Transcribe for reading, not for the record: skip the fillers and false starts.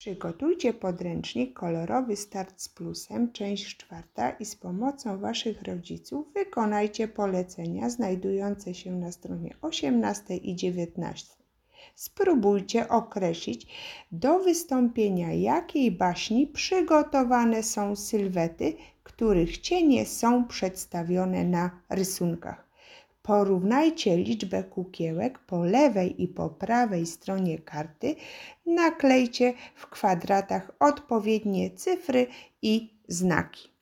Przygotujcie podręcznik Kolorowy Start z Plusem, część 4 i z pomocą Waszych rodziców wykonajcie polecenia znajdujące się na stronie 18 i 19. Spróbujcie określić, do wystąpienia jakiej baśni przygotowane są sylwety, których cienie są przedstawione na rysunkach. Porównajcie liczbę kukiełek po lewej i po prawej stronie karty. Naklejcie w kwadratach odpowiednie cyfry i znaki.